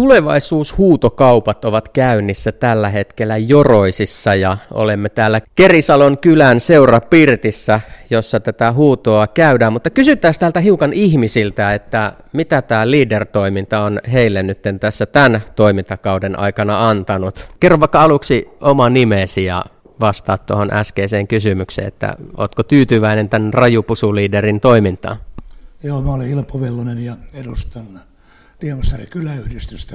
Tulevaisuushuutokaupat ovat käynnissä tällä hetkellä Joroisissa ja olemme täällä Kerisalon kylän seurapirtissä, jossa tätä huutoa käydään. Mutta kysytään täältä hiukan ihmisiltä, että mitä tämä Leader-toiminta on heille nyt tässä tämän toimintakauden aikana antanut. Kerro vaikka aluksi oma nimesi ja vastaa tuohon äskeiseen kysymykseen, että ootko tyytyväinen tämän Rajupusu-liiderin toimintaan? Joo, mä olen Ilpo Vellonen ja edustan Tiemasaaren kyläyhdistystä.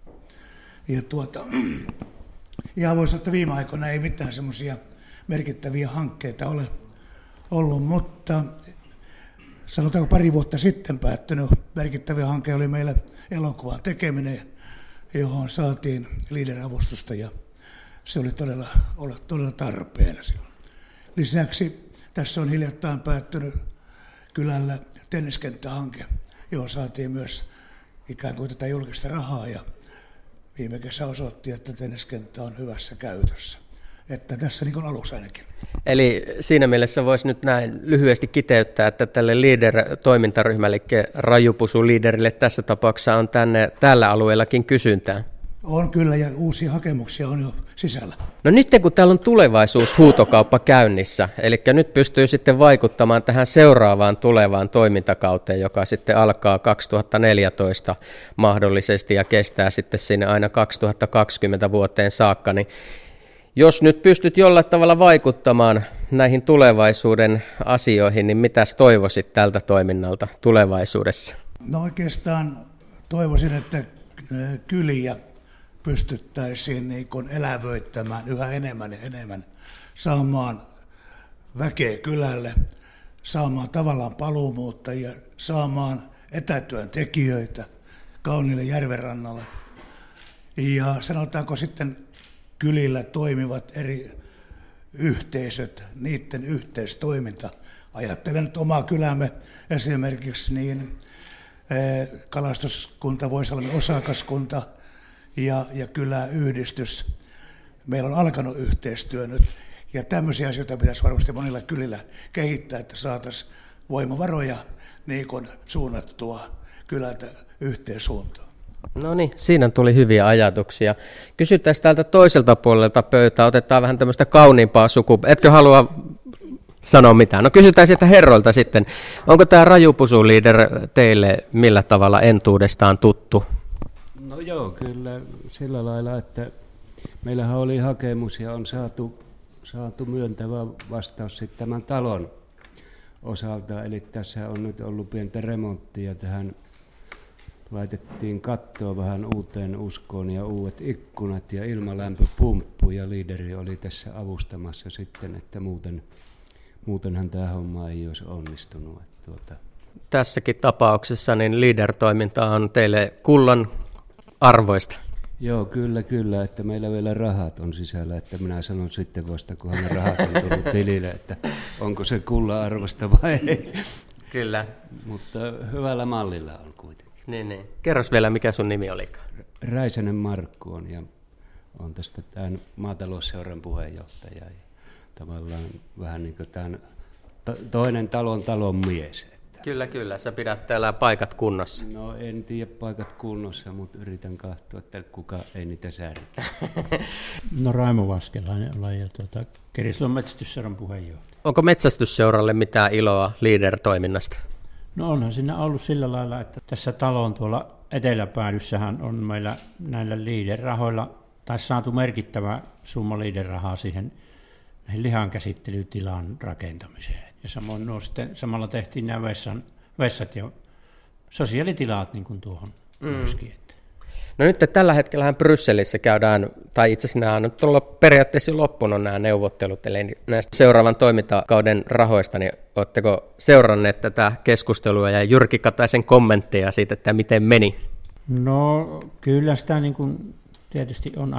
Ja voisi sanoa, että viime aikoina ei mitään semmoisia merkittäviä hankkeita ole ollut, mutta sanotaanko pari vuotta sitten päättynyt merkittävä hanke oli meillä elokuvan tekeminen, johon saatiin Leader-avustusta ja se oli todella tarpeen silloin. Lisäksi tässä on hiljattain päättynyt kylällä tenniskenttähanke, johon saatiin myös ikään kuin tätä julkista rahaa ja viime kesä osoitti, että tenniskenttä on hyvässä käytössä. Että tässä niin kuin aluksi ainakin. Eli siinä mielessä voisi nyt näin lyhyesti kiteyttää, että tälle Leader-toimintaryhmälle, Rajupusu-liiderille tässä tapauksessa on tällä alueellakin kysyntää. On kyllä, ja uusia hakemuksia on jo sisällä. No nyt kun täällä on tulevaisuushuutokauppa käynnissä, eli nyt pystyy sitten vaikuttamaan tähän seuraavaan tulevaan toimintakauteen, joka sitten alkaa 2014 mahdollisesti ja kestää sitten sinne aina 2020 vuoteen saakka, niin jos nyt pystyt jollain tavalla vaikuttamaan näihin tulevaisuuden asioihin, niin mitäs toivoisit tältä toiminnalta tulevaisuudessa? No oikeastaan toivoisin, että kyliä pystyttäisiin niin kuin elävöittämään yhä enemmän ja enemmän, saamaan väkeä kylälle, saamaan tavallaan paluumuuttajia, saamaan etätyöntekijöitä kauniille järvenrannalle. Ja sanotaanko sitten kylillä toimivat eri yhteisöt, niiden yhteistoiminta. Ajattelen nyt omaa kylämme esimerkiksi niin kalastuskunta, Voisalmen osakaskunta ja kyläyhdistys. Meillä on alkanut yhteistyö nyt ja tämmöisiä asioita pitäisi varmasti monilla kylillä kehittää, että saataisiin voimavaroja niin kuin suunnattua kylältä yhteen suuntaan. No niin, siinä tuli hyviä ajatuksia. Kysytään täältä toiselta puolelta pöytää, otetaan vähän tämmöistä kauniimpaa etkö halua sanoa mitään? No kysytään sieltä herroilta sitten. Onko tämä Rajupusu-liider teille millä tavalla entuudestaan tuttu? No joo, kyllä sillä lailla, että meillähän oli hakemus ja on saatu myöntävä vastaus sitten tämän talon osalta. Eli tässä on nyt ollut pientä remonttia, tähän laitettiin kattoa vähän uuteen uskoon ja uudet ikkunat ja ilmalämpöpumppu ja Leaderi oli tässä avustamassa sitten, että muutenhan tämä homma ei olisi onnistunut. Tässäkin tapauksessa niin Leader-toiminta on teille kullan arvoista. Joo, kyllä, että meillä vielä rahat on sisällä, että minä sanon sitten vasta, kunhan ne rahat on tullut tilille, että onko se kullan arvosta vai ei. Kyllä. Mutta hyvällä mallilla on kuitenkin. Niin. Kerros vielä, mikä sun nimi olikaan? Räisänen Markku on ja on tästä tämän maatalousseuran puheenjohtaja ja tavallaan vähän niin kuin tämän toinen talon mies. Kyllä, sä pidät täällä paikat kunnossa. No en tiedä paikat kunnossa, mutta yritän katsoa, että kuka ei niitä särkeä. No Raimo Vaskelainen olen ja Kerisalon metsästysseuran puheenjohtaja. Onko metsästysseuralle mitään iloa Leader-toiminnasta? No onhan siinä ollut sillä lailla, että tässä talon tuolla eteläpäädyssähän on meillä näillä Leader-rahoilla saatu merkittävä summa Leader-rahaa siihen lihankäsittelytilan rakentamiseen. Ja samoin samalla tehtiin nämä vessat ja sosiaalitilat niin kuin tuohon myöskin. No nyt tällä hetkellähän Brysselissä käydään, tai itse asiassa nämä on nyt tullut periaatteessa loppunut nämä neuvottelut, eli näistä seuraavan toimintakauden rahoista, niin oletteko seuranneet tätä keskustelua ja Jyrki Kataisen kommentteja siitä, että miten meni? No kyllä sitä niin kuin tietysti on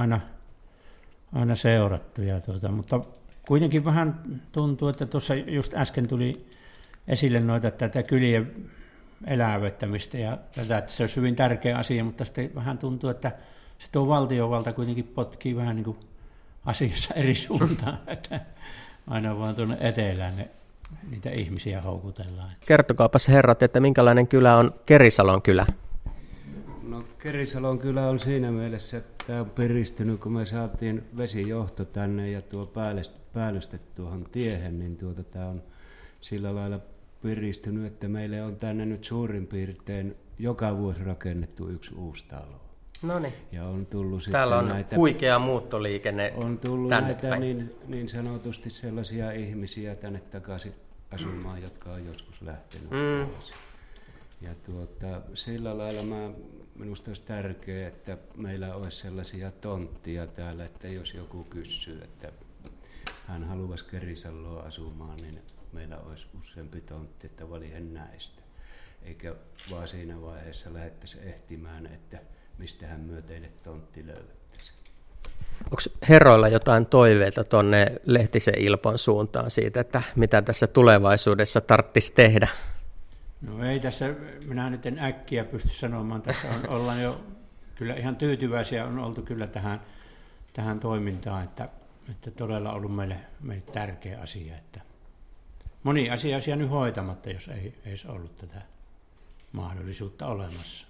aina seurattu, mutta kuitenkin vähän tuntuu, että tuossa just äsken tuli esille noita tätä kylien elävöittämistä ja tätä, että se olisi hyvin tärkeä asia, mutta sitten vähän tuntuu, että se tuo valtiovalta kuitenkin potkii vähän niin kuin asiassa eri suuntaan, että aina vaan tuonne etelään niitä ihmisiä houkutellaan. Kertokaapas herrat, että minkälainen kylä on Kerisalon kylä? No Kerisalon kylä on siinä mielessä, että tämä on piristynyt, kun me saatiin vesijohto tänne ja tuo päällyste tuohon tiehen, niin tämä on sillä lailla piristynyt, että meille on tänne nyt suurin piirtein joka vuosi rakennettu yksi uusi talo. Noniin. Ja on tullut täällä on näitä, huikea muuttoliikenne. On tullut tänne näitä päin. niin sanotusti sellaisia ihmisiä tänne takaisin asumaan, jotka on joskus lähtenyt pois. Ja sillä lailla minusta olisi tärkeää, että meillä olisi sellaisia tonttia täällä, että jos joku kysyy, että hän haluaisi Kerisaloa asumaan, niin meillä olisi useampi tontti, että valien näistä. Eikä vaan siinä vaiheessa lähdettäisiin ehtimään, että mistähän myö teille tontti löydettäisiin. Onko herroilla jotain toiveita tuonne Lehtisen Ilpon suuntaan siitä, että mitä tässä tulevaisuudessa tarvitsisi tehdä? No ei tässä, minä nyt en äkkiä pysty sanomaan, tässä ollaan jo kyllä ihan tyytyväisiä on oltu kyllä tähän toimintaan, että todella ollut meille tärkeä asia, että moni asia olisi jäänyt hoitamatta, jos ei olisi ollut tätä mahdollisuutta olemassa.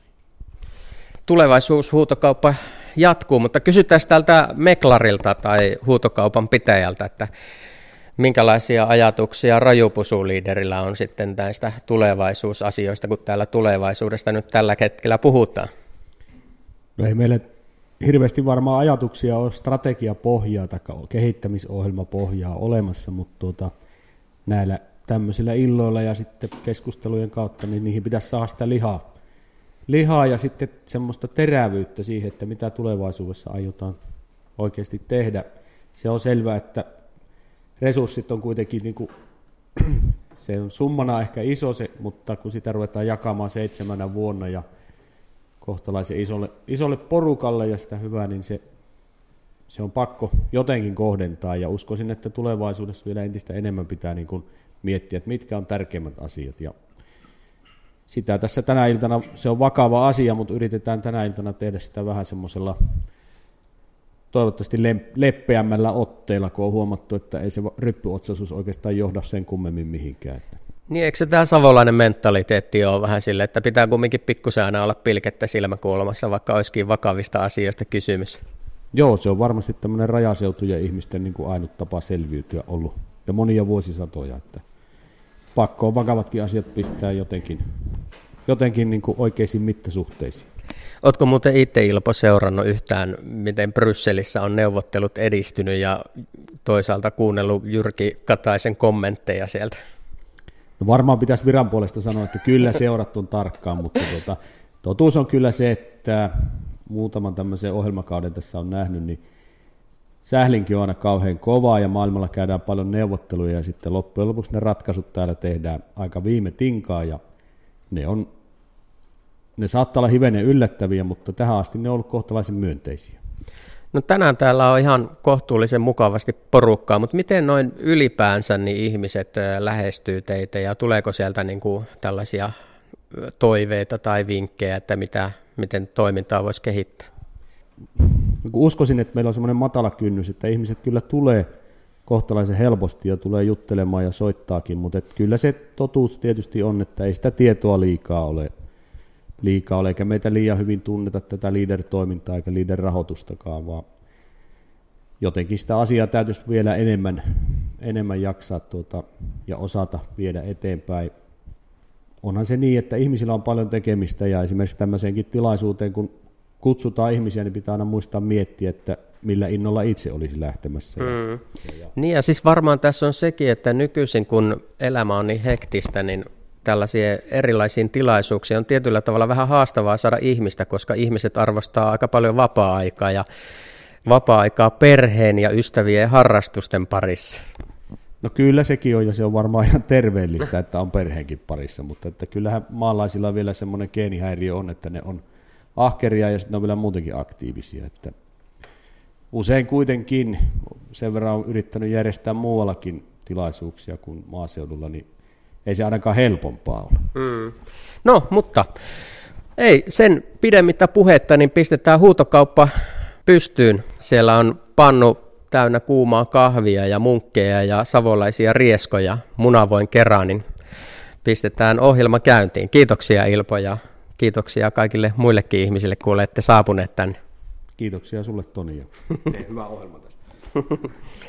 Tulevaisuushuutokauppa jatkuu, mutta kysytään tältä meklarilta tai huutokaupan pitäjältä, että minkälaisia ajatuksia Rajupusu-liiderillä on sitten näistä tulevaisuusasioista, kun täällä tulevaisuudesta nyt tällä hetkellä puhutaan? No ei meille hirveästi varmaan ajatuksia ole strategiapohjaa tai kehittämisohjelmapohjaa olemassa, mutta näillä tämmöisillä illoilla ja sitten keskustelujen kautta, niin niihin pitäisi saada sitä lihaa ja sitten semmoista terävyyttä siihen, että mitä tulevaisuudessa aiotaan oikeasti tehdä. Se on selvää, että resurssit on kuitenkin, niin kuin, se on summana ehkä iso, mutta kun sitä ruvetaan jakamaan 7 vuonna ja kohtalaisen isolle porukalle ja sitä hyvää, niin se on pakko jotenkin kohdentaa ja uskoisin, että tulevaisuudessa vielä entistä enemmän pitää niin kuin miettiä, että mitkä on tärkeimmät asiat. Ja sitä tässä tänä iltana, se on vakava asia, mutta yritetään tänä iltana tehdä sitä vähän semmoisella toivottavasti leppeämmällä otteella, kun on huomattu, että ei se ryppyotsaisuus oikeastaan johda sen kummemmin mihinkään. Niin, eikö se tämä savolainen mentaliteetti ole vähän sille, että pitää kumminkin pikkusen aina olla pilkettä silmäkulmassa, vaikka olisikin vakavista asioista kysymys? Joo, se on varmasti tämmöinen rajaseutujen ihmisten niin kuin ainut tapa selviytyä ollut ja monia vuosisatoja, että pakko on vakavatkin asiat pistää jotenkin niin kuin oikeisiin mittasuhteisiin. Oletko muuten itse, Ilpo, seurannut yhtään, miten Brysselissä on neuvottelut edistynyt ja toisaalta kuunnellut Jyrki Kataisen kommentteja sieltä? No varmaan pitäisi viran puolesta sanoa, että kyllä seurattu tarkkaan, mutta totuus on kyllä se, että muutaman tämmöisen ohjelmakauden tässä on nähnyt, niin sählinkin on aina kauhean kovaa ja maailmalla käydään paljon neuvotteluja ja sitten loppujen lopuksi ne ratkaisut täällä tehdään aika viime tinkaan ja ne saattaa olla hivenen yllättäviä, mutta tähän asti ne on ollut kohtalaisen myönteisiä. No tänään täällä on ihan kohtuullisen mukavasti porukkaa, mutta miten noin ylipäänsä niin ihmiset lähestyy teitä ja tuleeko sieltä niin kuin tällaisia toiveita tai vinkkejä, että miten toimintaa voisi kehittää? Uskoisin, että meillä on semmoinen matala kynnys, että ihmiset kyllä tulee kohtalaisen helposti ja tulee juttelemaan ja soittaakin, mutta kyllä se totuus tietysti on, että ei sitä tietoa liikaa ole, eikä meitä liian hyvin tunneta tätä leader-toimintaa eikä leader-rahoitustakaan, vaan jotenkin sitä asiaa täytyisi vielä enemmän jaksaa ja osata viedä eteenpäin. Onhan se niin, että ihmisillä on paljon tekemistä ja esimerkiksi tämmöiseenkin tilaisuuteen, kun kutsutaan ihmisiä, niin pitää aina muistaa miettiä, että millä innolla itse olisi lähtemässä. Niin ja siis varmaan tässä on sekin, että nykyisin kun elämä on niin hektistä, niin tällaisia erilaisiin tilaisuuksiin on tietyllä tavalla vähän haastavaa saada ihmistä, koska ihmiset arvostaa aika paljon vapaa-aikaa ja vapaa-aikaa perheen ja ystävien ja harrastusten parissa. No kyllä sekin on ja se on varmaan ihan terveellistä, että on perheenkin parissa, mutta että kyllähän maalaisilla vielä semmoinen geenihäiriö on, että ne on ahkeria ja sitten ne on vielä muutenkin aktiivisia. Että usein kuitenkin sen verran on yrittänyt järjestää muuallakin tilaisuuksia kuin maaseudulla, niin ei se ainakaan helpompaa ole. No, mutta ei sen pidemmittä puhetta, niin pistetään huutokauppa pystyyn. Siellä on pannu täynnä kuumaa kahvia ja munkkeja ja savolaisia rieskoja munavoin kerran, niin pistetään ohjelma käyntiin. Kiitoksia Ilpo ja kiitoksia kaikille muillekin ihmisille, kun olette saapuneet tänne. Kiitoksia sulle, Toni. Ja hyvä ohjelma tästä.